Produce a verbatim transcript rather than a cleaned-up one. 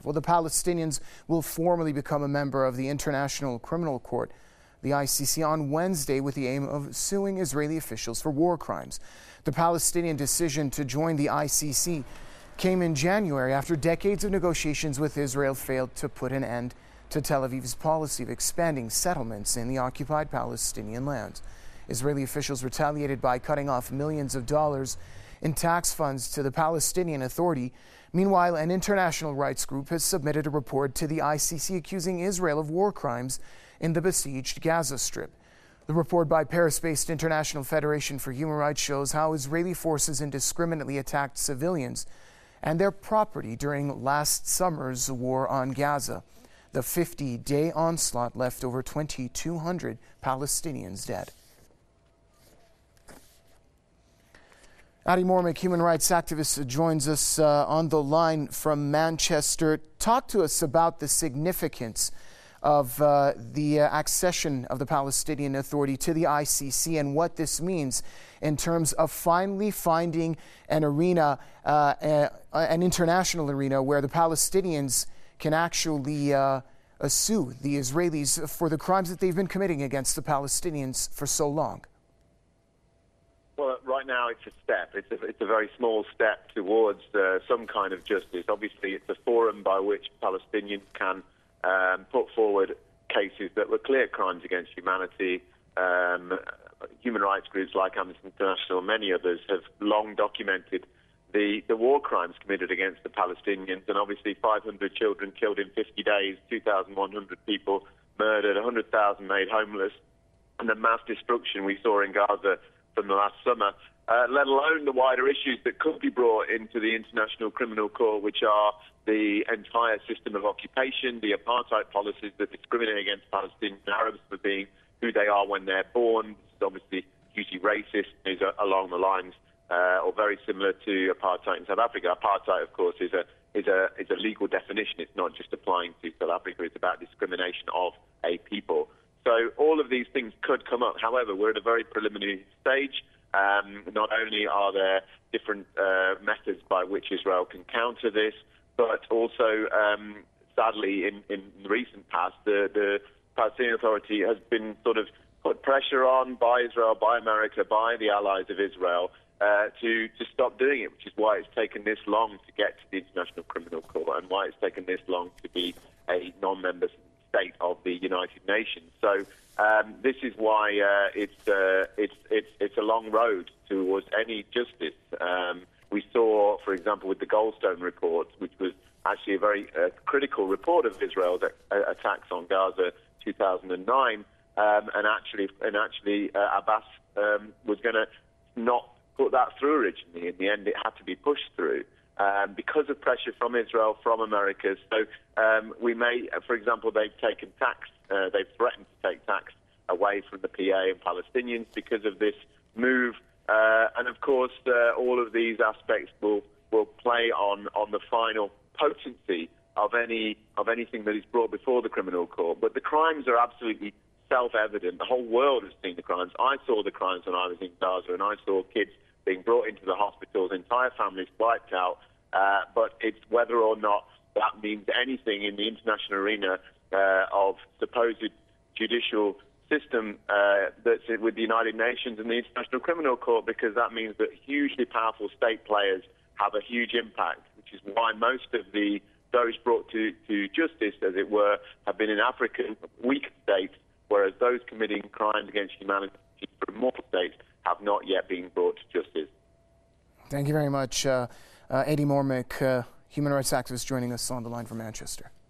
Well, the Palestinians will formally become a member of the International Criminal Court, the I C C, on Wednesday with the aim of suing Israeli officials for war crimes. The Palestinian decision to join the I C C came in January after decades of negotiations with Israel failed to put an end to Tel Aviv's policy of expanding settlements in the occupied Palestinian lands. Israeli officials retaliated by cutting off millions of dollars in tax funds to the Palestinian Authority. Meanwhile, an international rights group has submitted a report to the I C C accusing Israel of war crimes in the besieged Gaza Strip. The report by Paris-based International Federation for Human Rights shows how Israeli forces indiscriminately attacked civilians and their property during last summer's war on Gaza. The fifty-day onslaught left over twenty-two hundred Palestinians dead. Addie Mormick, human rights activist, joins us uh, on the line from Manchester. Talk to us about the significance of uh, the uh, accession of the Palestinian Authority to the I C C and what this means in terms of finally finding an arena, uh, a, an international arena where the Palestinians can actually uh, uh, sue the Israelis for the crimes that they've been committing against the Palestinians for so long. Well, right now it's a step. It's a, it's a very small step towards uh, some kind of justice. Obviously, it's a forum by which Palestinians can um, put forward cases that were clear crimes against humanity. Um, human rights groups like Amnesty International and many others have long documented the, the war crimes committed against the Palestinians, and obviously five hundred children killed in fifty days, two thousand one hundred people murdered, one hundred thousand made homeless, and the mass destruction we saw in Gaza from the last summer, uh, let alone the wider issues that could be brought into the International Criminal Court, which are the entire system of occupation, the apartheid policies that discriminate against Palestinian Arabs for being who they are when they're born. This is obviously hugely racist, is uh, along the lines uh, or very similar to apartheid in South Africa. Apartheid, of course, is a is a is a legal definition. It's not just applying to South Africa. It's about discrimination of a people. So all of these things could come up. However, we're at a very preliminary stage. Um, not only are there different uh, methods by which Israel can counter this, but also, um, sadly, in, in the recent past, the, the Palestinian Authority has been sort of put pressure on by Israel, by America, by the allies of Israel uh, to, to stop doing it, which is why it's taken this long to get to the International Criminal Court and why it's taken this long to be a non-member state of the United Nations. So um, this is why uh, it's, uh, it's it's it's a long road towards any justice. Um, we saw, for example, with the Goldstone report, which was actually a very uh, critical report of Israel's uh, attacks on Gaza, two thousand nine, um, and actually and actually uh, Abbas um, was going to not put that through originally. In the end, it had to be pushed through. Um, because of pressure from Israel, from America. So um, we may, for example, they've taken tax, uh, they've threatened to take tax away from the P A and Palestinians because of this move. Uh, and of course, uh, all of these aspects will, will play on, on the final potency of any of anything that is brought before the criminal court. But the crimes are absolutely self-evident. The whole world has seen the crimes. I saw the crimes when I was in Gaza, and I saw kids being brought into the hospitals, entire families wiped out, uh, but it's whether or not that means anything in the international arena uh, of supposed judicial system uh, that's with the United Nations and the International Criminal Court, because that means that hugely powerful state players have a huge impact, which is why most of the those brought to, to justice, as it were, have been in African weak states, whereas those committing crimes against humanity from more states have not yet been brought to justice. Thank you very much. Uh, uh, Aidie Mormick, uh, human rights activist, joining us on the line from Manchester.